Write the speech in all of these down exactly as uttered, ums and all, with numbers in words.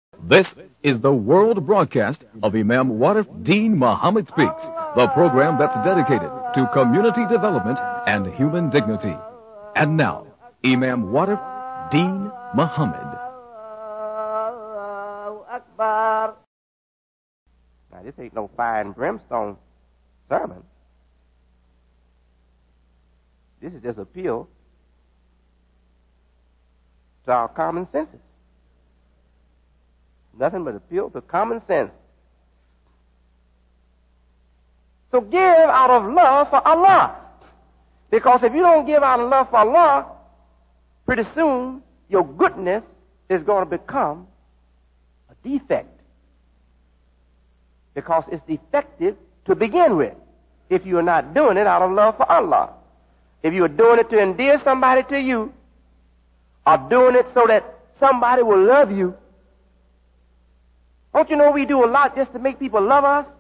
This is the world broadcast of Imam Warif Deen Muhammad Speaks, the program that's dedicated to community development and human dignity. And now, Imam Warif Deen Muhammad. Now, this ain't no fire and brimstone sermon. This is just appeal to our common senses. Nothing but appeal to common sense. So give out of love for Allah. Because if you don't give out of love for Allah, pretty soon your goodness is going to become a defect. Because it's defective to begin with if you are not doing it out of love for Allah. If you are doing it to endear somebody to you, or doing it so that somebody will love you, don't you know we do a lot just to make people love us?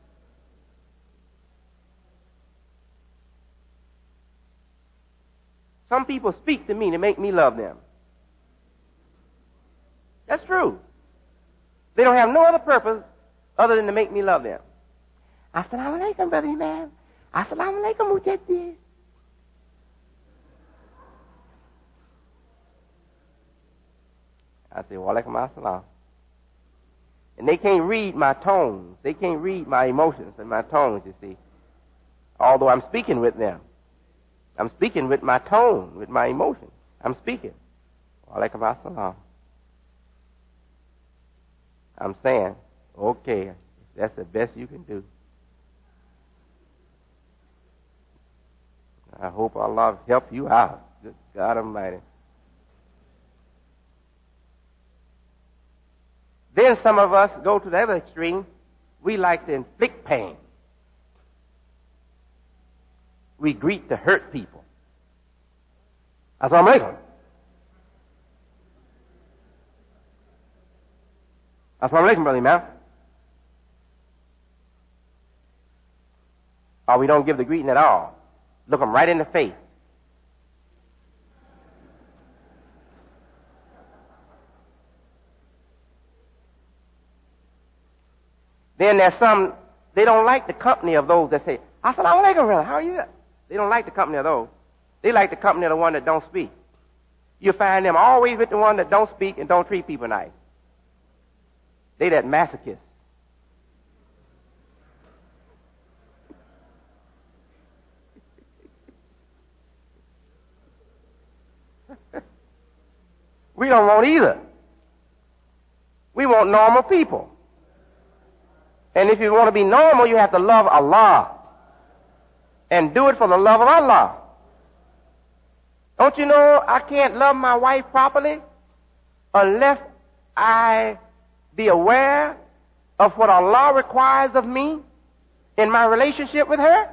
Some people speak to me to make me love them. That's true. They don't have no other purpose other than to make me love them. Assalamu alaikum, brother Imam. Assalamu alaikum, mujaddid. I say, wa alaikum assalam. And they can't read my tones. They can't read my emotions and my tones, you see. Although I'm speaking with them. I'm speaking with my tone, with my emotions. I'm speaking. Wa alaikum assalam. I'm saying, okay, that's the best you can do. I hope Allah help you out. Good God Almighty. Then some of us go to the other extreme. We like to inflict pain. We greet to hurt people. Assalamu alaikum. Assalamu alaikum, brother Imam. Or we don't give the greeting at all. Look them right in the face. Then there's some, they don't like the company of those that say, Assalamu alaikum, brother, how are you? They don't like the company of those. They like the company of the one that don't speak. You find them always with the one that don't speak and don't treat people nice. They that masochist. We don't want either. We want normal people. And if you want to be normal, you have to love Allah. And do it for the love of Allah. Don't you know I can't love my wife properly unless I be aware of what Allah requires of me in my relationship with her?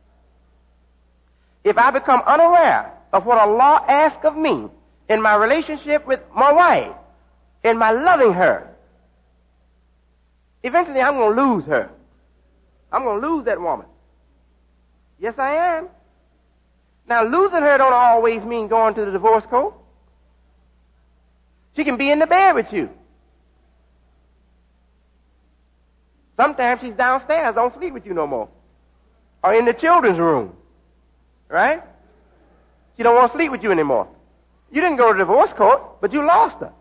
If I become unaware of what Allah asks of me in my relationship with my wife, in my loving her, eventually I'm going to lose her. I'm going to lose that woman. Yes, I am. Now, losing her don't always mean going to the divorce court. She can be in the bed with you. Sometimes she's downstairs, don't sleep with you no more. Or in the children's room. Right? She don't want to sleep with you anymore. You didn't go to the divorce court, but you lost her.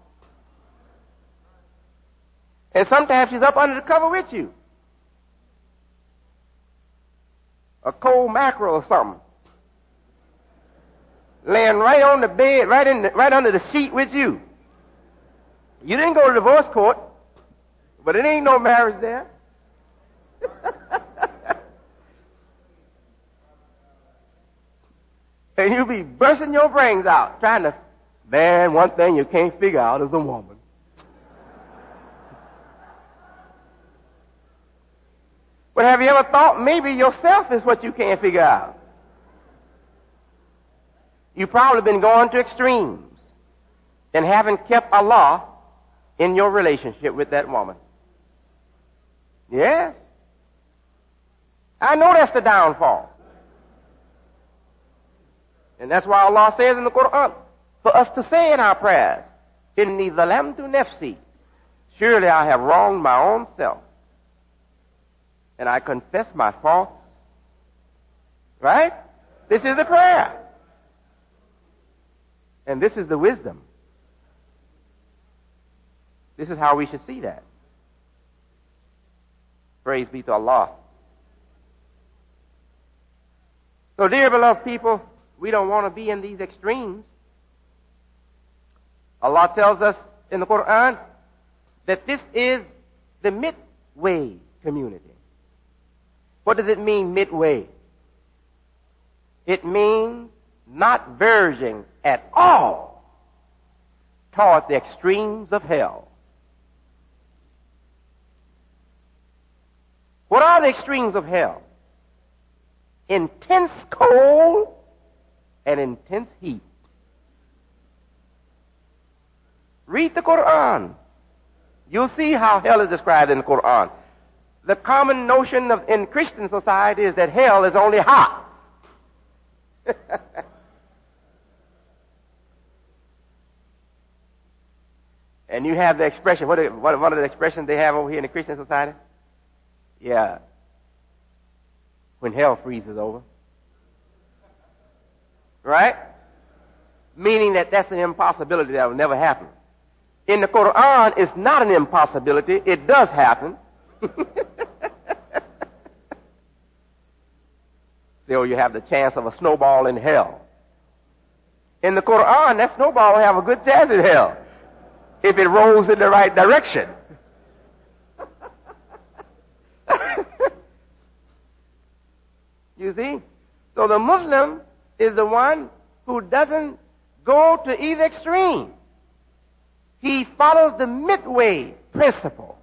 And sometimes she's up under the cover with you. A cold mackerel or something. Laying right on the bed, right in the, right under the sheet with you. You didn't go to the divorce court, but it ain't no marriage there. And you be bursting your brains out trying to, man, one thing you can't figure out is a woman. But have you ever thought maybe yourself is what you can't figure out? You've probably been going to extremes and haven't kept Allah in your relationship with that woman. Yes. I know that's the downfall. And that's why Allah says in the Quran, for us to say in our prayers, Inni zalamtu nafsi. Surely I have wronged my own self, and I confess my faults. Right? This is the prayer. And this is the wisdom. This is how we should see that. Praise be to Allah. So, dear beloved people, we don't want to be in these extremes. Allah tells us in the Quran that this is the midway community. What does it mean, midway? It means not verging at all toward the extremes of hell. What are the extremes of hell? Intense cold and intense heat. Read the Quran. You'll see how hell is described in the Quran. The common notion of, in Christian society is that hell is only hot. And you have the expression, what, what one of the expressions they have over here in the Christian society? Yeah. When hell freezes over. Right? Meaning that that's an impossibility that will never happen. In the Quran, it's not an impossibility. It does happen. So you have the chance of a snowball in hell. In the Quran, that snowball will have a good chance in hell if it rolls in the right direction. You see? So the Muslim is the one who doesn't go to either extreme. He follows the midway principle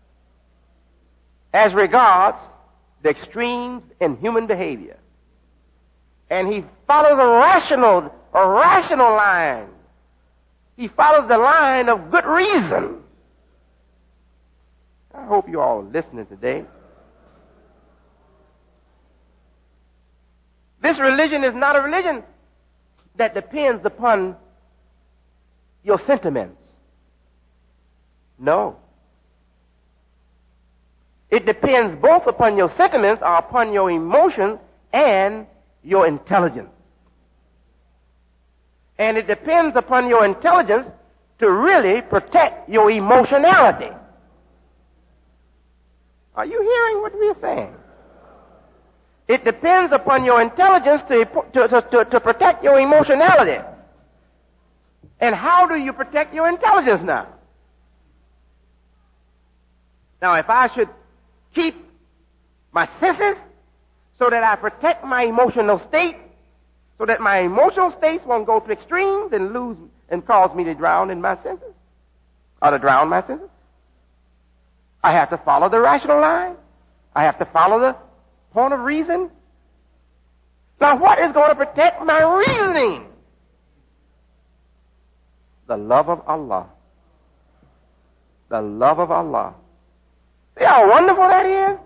as regards the extremes in human behavior. And he follows a rational, a rational line. He follows the line of good reason. I hope you all are listening today. This religion is not a religion that depends upon your sentiments. No. It depends both upon your sentiments or upon your emotions and your intelligence. And it depends upon your intelligence to really protect your emotionality. Are you hearing what we're saying? It depends upon your intelligence to, to, to, to protect your emotionality. And how do you protect your intelligence now? Now, if I should keep my senses so that I protect my emotional state, so that my emotional states won't go to extremes and lose and cause me to drown in my senses, or to drown my senses, I have to follow the rational line. I have to follow the point of reason. Now, what is going to protect my reasoning? The love of Allah. The love of Allah. See how wonderful that is?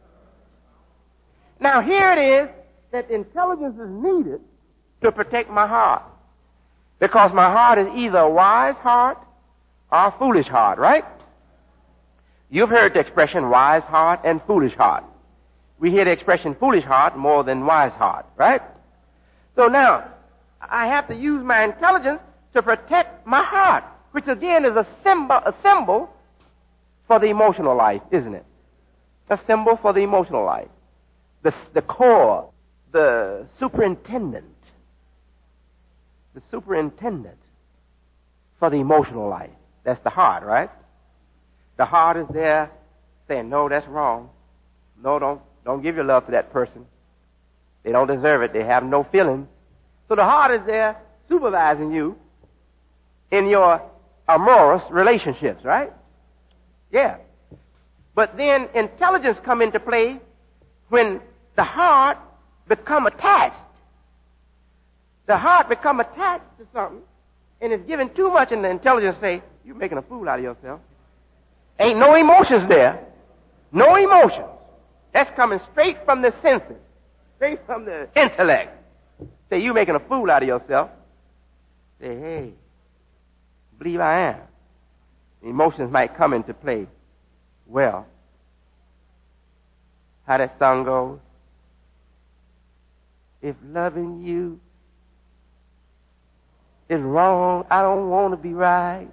Now, here it is that intelligence is needed to protect my heart. Because my heart is either a wise heart or a foolish heart, right? You've heard the expression wise heart and foolish heart. We hear the expression foolish heart more than wise heart, right? So now, I have to use my intelligence to protect my heart, which again is a symbol, a symbol for the emotional life, isn't it? A symbol for the emotional life. The, the core, the superintendent, the superintendent for the emotional life. That's the heart, right? The heart is there saying, no, that's wrong. No, don't, don't give your love to that person. They don't deserve it. They have no feelings. So the heart is there supervising you in your amorous relationships, right? Yeah. But then intelligence come into play when the heart become attached. The heart become attached to something and is given too much, and the intelligence say, you're making a fool out of yourself. Ain't no emotions there. No emotions. That's coming straight from the senses, straight from the intellect. Say, you're making a fool out of yourself. Say, hey, believe I am. Emotions might come into play. Well, how that song goes? If loving you is wrong, I don't want to be right.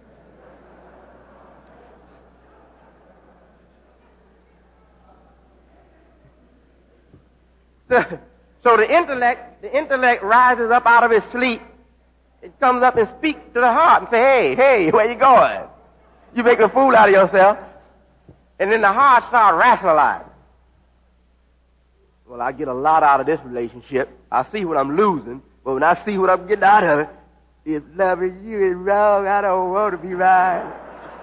So, so the intellect, the intellect rises up out of its sleep. It comes up and speaks to the heart and say, hey, hey, where you going? You make a fool out of yourself. And then the heart starts rationalizing. Well, I get a lot out of this relationship. I see what I'm losing, but when I see what I'm getting out of it, if loving you is wrong, I don't want to be right.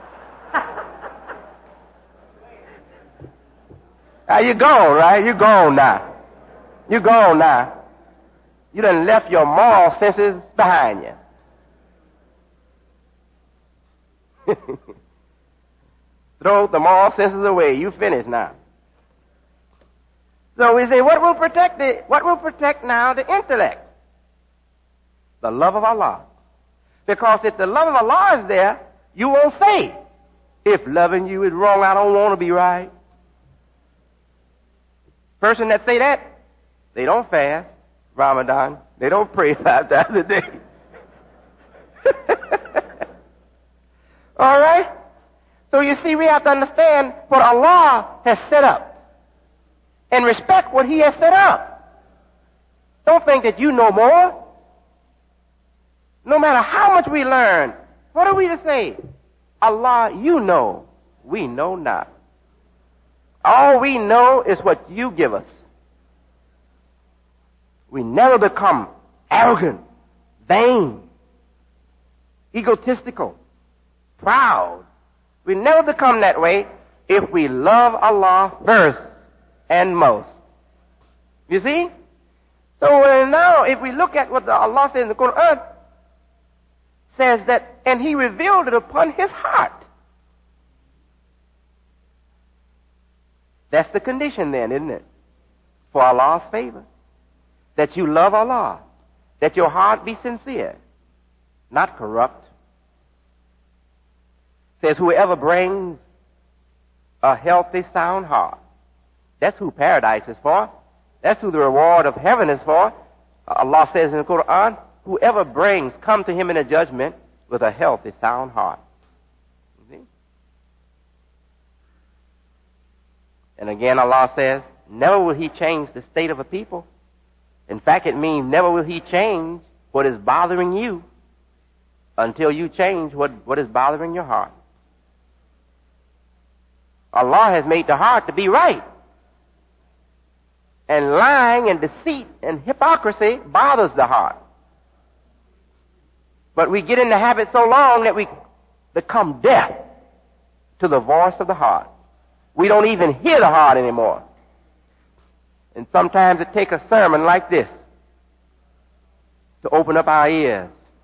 Now, you're gone, right? You're gone now. You're gone now. You done left your moral senses behind you. Throw the moral senses away. You finished now. So we say, what will protect the, what will protect now the intellect? The love of Allah. Because if the love of Allah is there, you won't say, if loving you is wrong, I don't want to be right. Person that say that, they don't fast Ramadan. They don't pray five times a day. All right? So you see, we have to understand what Allah has set up and respect what He has set up. Don't think that you know more. No matter how much we learn, what are we to say? Allah, you know, we know not. All we know is what you give us. We never become arrogant, vain, egotistical, proud. We never become that way if we love Allah first and most. You see? So uh, now if we look at what the Allah says in the Quran, says that, and He revealed it upon His heart. That's the condition then, isn't it? For Allah's favor. That you love Allah. That your heart be sincere. Not corrupt. Says whoever brings a healthy, sound heart. That's who paradise is for. That's who the reward of heaven is for. Allah says in the Quran, whoever brings, come to Him in a judgment with a healthy, sound heart. You see? And again Allah says, never will He change the state of a people. In fact, it means never will He change what is bothering you until you change what, what is bothering your heart. Allah has made the heart to be right. And lying and deceit and hypocrisy bothers the heart. But we get in the habit so long that we become deaf to the voice of the heart. We don't even hear the heart anymore. And sometimes it takes a sermon like this to open up our ears.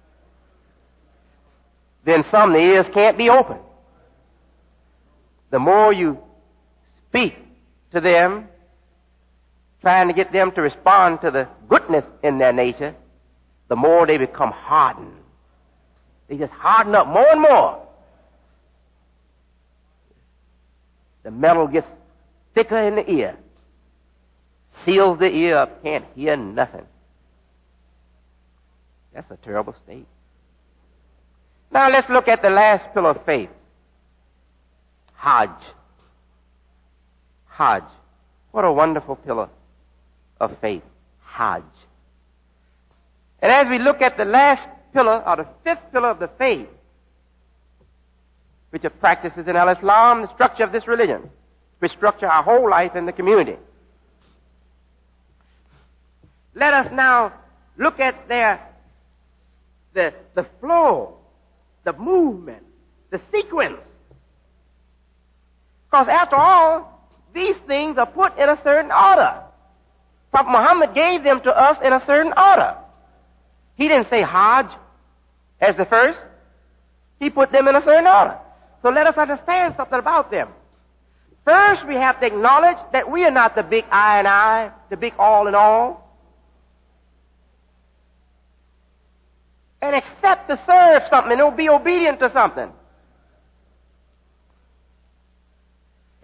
Then some, the ears can't be opened. The more you speak to them, trying to get them to respond to the goodness in their nature, the more they become hardened. They just harden up more and more. The metal gets thicker in the ear. Seals the ear up, can't hear nothing. That's a terrible state. Now let's look at the last pillar of faith. Hajj. Hajj. What a wonderful pillar of faith. Hajj. And as we look at the last pillar, or the fifth pillar of the faith, which are practices in Al-Islam, the structure of this religion, which structure our whole life in the community. Let us now look at their, the, the flow, the movement, the sequence. Because after all, these things are put in a certain order. Prophet Muhammad gave them to us in a certain order. He didn't say Hajj as the first. He put them in a certain order. So let us understand something about them. First, we have to acknowledge that we are not the big I and I, the big all in all. And accept to serve something and be obedient to something.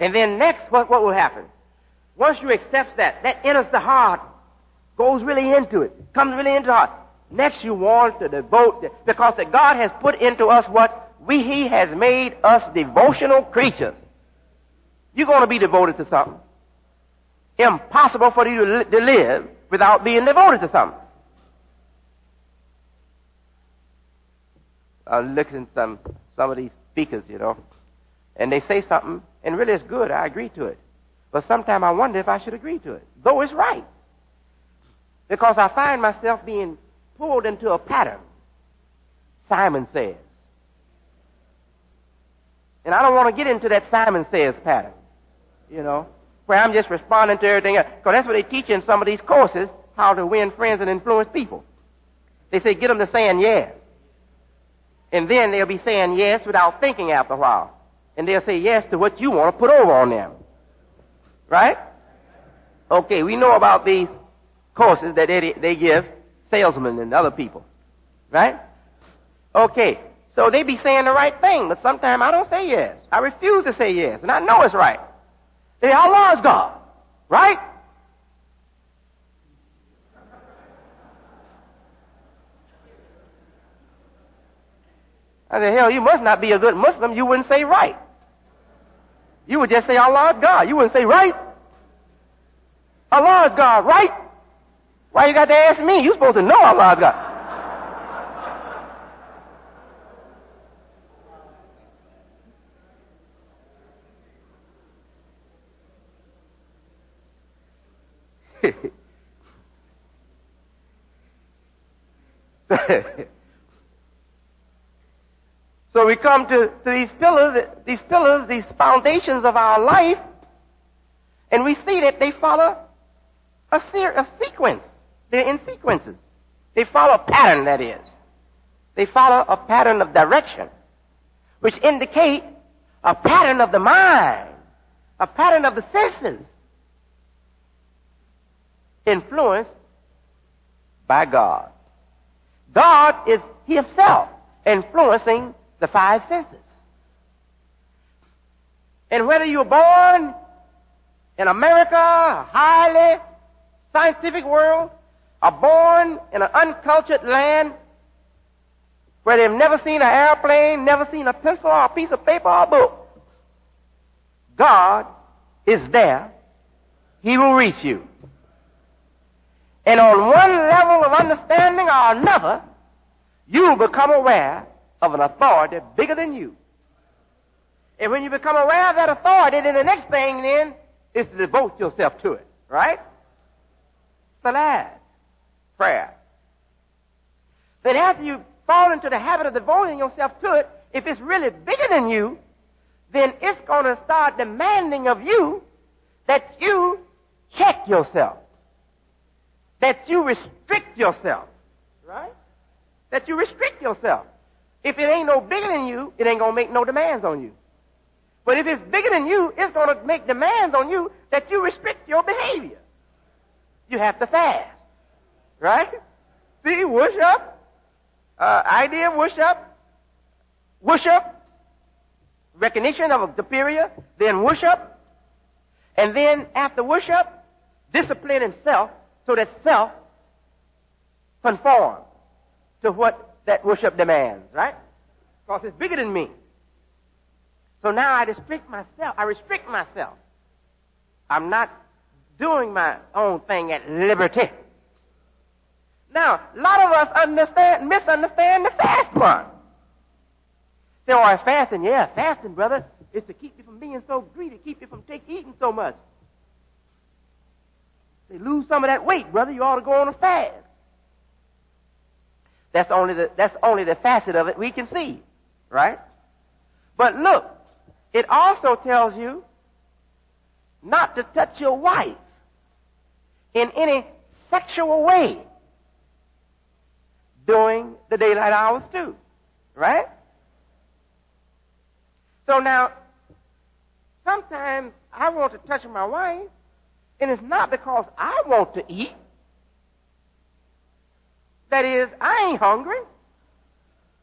And then next, what, what will happen? Once you accept that, that enters the heart, goes really into it, comes really into the heart. Next, you want to devote, because that God has put into us what we, He has made us devotional creatures. You're going to be devoted to something. Impossible for you to, li- to live without being devoted to something. I was looking at some, some of these speakers, you know, and they say something, and really it's good. I agree to it. But sometimes I wonder if I should agree to it, though it's right. Because I find myself being pulled into a pattern. Simon Says. And I don't want to get into that Simon Says pattern, you know, where I'm just responding to everything else. Because that's what they teach in some of these courses, how to win friends and influence people. They say get them to saying yes. And then they'll be saying yes without thinking after a while. And they'll say yes to what you want to put over on them. Right? Okay, we know about these courses that they, they give salesmen and other people. Right? Okay, so they be saying the right thing, but sometimes I don't say yes. I refuse to say yes, and I know it's right. They say, Allah is God. Right? I said, hell, you must not be a good Muslim. You wouldn't say right. You would just say Allah is God. You wouldn't say right. Allah is God, right? Why you got to ask me? You're supposed to know Allah is God. So we come to, to these pillars, these pillars, these foundations of our life, and we see that they follow a, ser- a sequence. They're in sequences. They follow a pattern, that is. They follow a pattern of direction, which indicate a pattern of the mind, a pattern of the senses, influenced by God. God is Himself influencing the five senses. And whether you're born in America, a highly scientific world, or born in an uncultured land where they've never seen an airplane, never seen a pencil or a piece of paper or a book, God is there. He will reach you. And on one level of understanding or another, you will become aware of an authority bigger than you. And when you become aware of that authority, then the next thing then is to devote yourself to it. Right? Salat. Prayer. Then after you fall into the habit of devoting yourself to it, if it's really bigger than you, then it's going to start demanding of you that you check yourself. That you restrict yourself. Right? That you restrict yourself. If it ain't no bigger than you, it ain't going to make no demands on you. But if it's bigger than you, it's going to make demands on you that you restrict your behavior. You have to fast. Right? See, worship, uh, idea of worship, worship, recognition of a superior, then worship, and then after worship, discipline in self, so that self conforms to what that worship demands, right? Because it's bigger than me. So now I restrict myself. I restrict myself. I'm not doing my own thing at liberty. Now, a lot of us understand, misunderstand the fast part. Say, oh, it's fasting. Yeah, fasting, brother, is to keep you from being so greedy, keep you from take, eating so much. Say, lose some of that weight, brother. You ought to go on a fast. That's only the, that's only the facet of it we can see, right? But look, it also tells you not to touch your wife in any sexual way during the daylight hours too, right? So now, sometimes I want to touch my wife, and it's not because I want to eat. That is, I ain't hungry.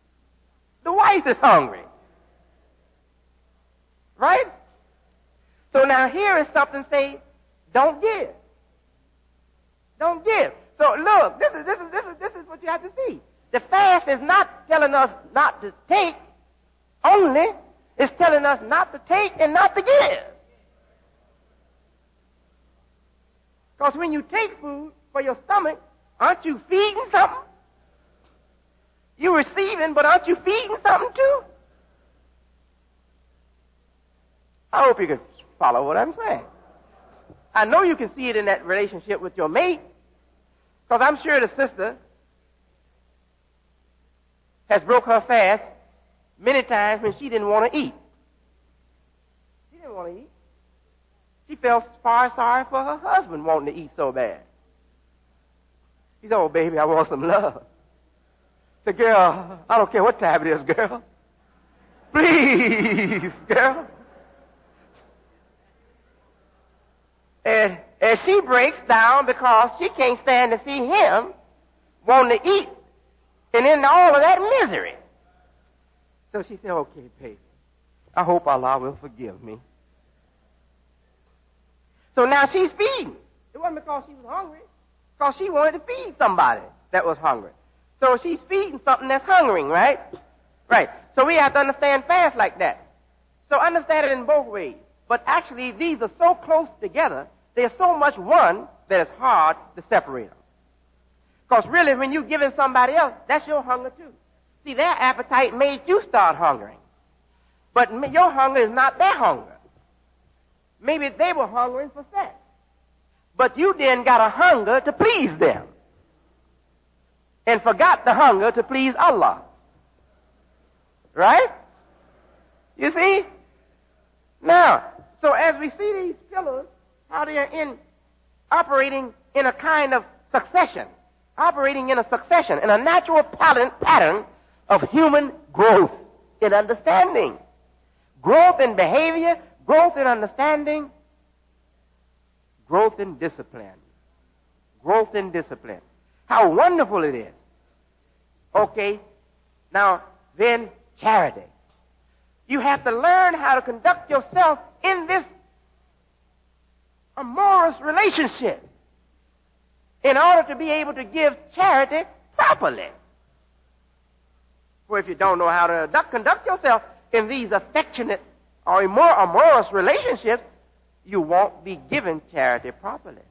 The wife is hungry. Right? So Now here is something say, don't give. Don't give. So look, this is this is this is this is what you have to see. The fast is not telling us not to take only, it's telling us not to take and not to give. Because when you take food for your stomach, aren't you feeding something? You're receiving, but aren't you feeding something too? I hope you can follow what I'm saying. I know you can see it in that relationship with your mate, because I'm sure the sister has broke her fast many times when she didn't want to eat. She didn't want to eat. She felt far sorry for her husband wanting to eat so bad. She said, oh, baby, I want some love. I said, girl, I don't care what time it is, girl. Please, girl. And, and she breaks down because she can't stand to see him wanting to eat and in all of that misery. So she said, okay, baby, I hope Allah will forgive me. So now she's feeding. It wasn't because she was hungry, because she wanted to feed somebody that was hungry. So she's feeding something that's hungering, right? Right. So we have to understand fast like that. So understand it in both ways. But actually, these are so close together, they're so much one that it's hard to separate them. Because really, when you're giving somebody else, that's your hunger too. See, their appetite made you start hungering. But your hunger is not their hunger. Maybe they were hungering for sex. But you then got a hunger to please them. And forgot the hunger to please Allah. Right? You see? Now, so as we see these pillars, how they are in, operating in a kind of succession. Operating in a succession, in a natural pattern, pattern of human growth in understanding. Growth in behavior, growth in understanding, growth in discipline. Growth in discipline. How wonderful it is. Okay, now then charity. You have to learn how to conduct yourself in this amorous relationship in order to be able to give charity properly. For if you don't know how to conduct yourself in these affectionate or more amorous relationships, you won't be giving charity properly.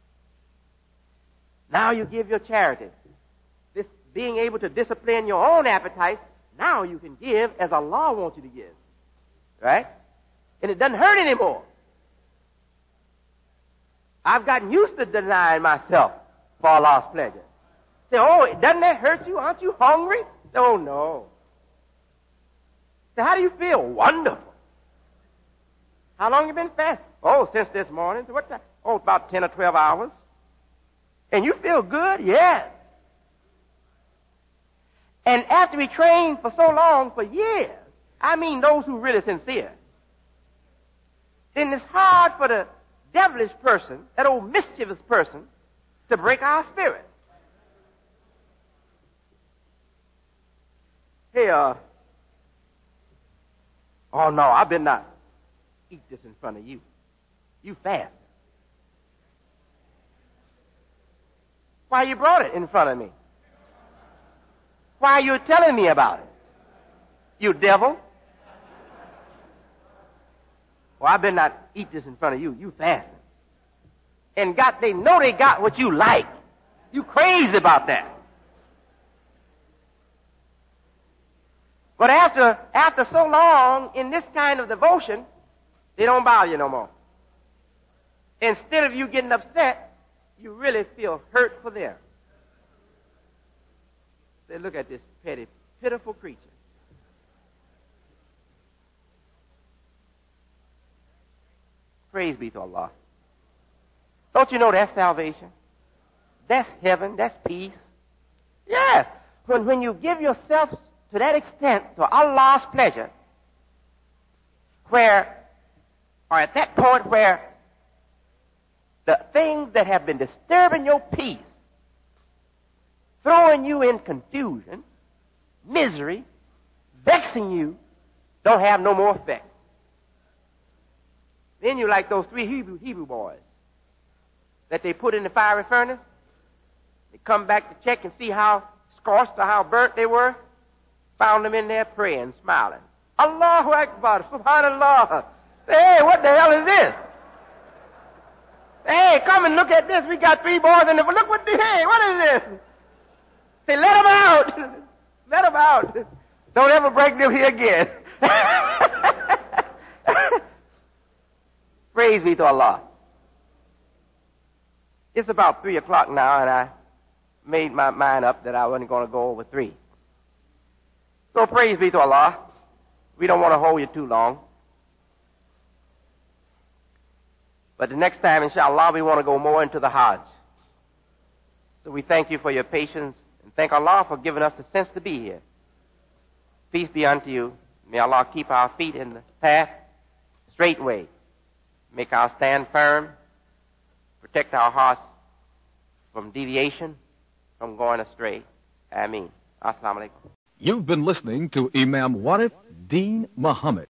Now you give your charity. This being able to discipline your own appetite, now you can give as Allah wants you to give. Right? And it doesn't hurt anymore. I've gotten used to denying myself for Allah's pleasure. Say, oh, doesn't that hurt you? Aren't you hungry? Oh, no. Say, how do you feel? Wonderful. How long you been fasting? Oh, since this morning. So what time? Oh, about ten or twelve hours. And you feel good? Yes. And after we train for so long, for years, I mean those who are really sincere, then it's hard for the devilish person, that old mischievous person, to break our spirit. Hey, uh, oh no, I better not eat this in front of you. You fast. Why you brought it in front of me? Why are you telling me about it? You devil. Well, I better not eat this in front of you. You fasting. And got, they know they got what you like. You crazy about that. But after, after so long in this kind of devotion, they don't bother you no more. Instead of you getting upset, you really feel hurt for them. Say, look at this petty, pitiful creature. Praise be to Allah. Don't you know that's salvation? That's heaven. That's peace. Yes. When, when you give yourself to that extent to Allah's pleasure, where, or at that point where the things that have been disturbing your peace, throwing you in confusion, misery, vexing you, don't have no more effect. Then you like those three Hebrew, Hebrew boys that they put in the fiery furnace. They come back to check and see how scorched or how burnt they were. Found them in there praying, smiling. Allahu Akbar, Subhanallah. Hey, what the hell is this? Hey, come and look at this. We got three boys in there. Look what the, hey, what is this? Say, let them out. Let them out. Don't ever break them here again. Praise be to Allah. It's about three o'clock now, and I made my mind up that I wasn't going to go over three. So praise be to Allah. We don't want to hold you too long. But the next time, inshallah, we want to go more into the Hajj. So we thank you for your patience and thank Allah for giving us the sense to be here. Peace be unto you. May Allah keep our feet in the path, straight way. Make our stand firm. Protect our hearts from deviation, from going astray. Ameen. Assalamu alaikum. You've been listening to Imam Warif Deen Muhammad.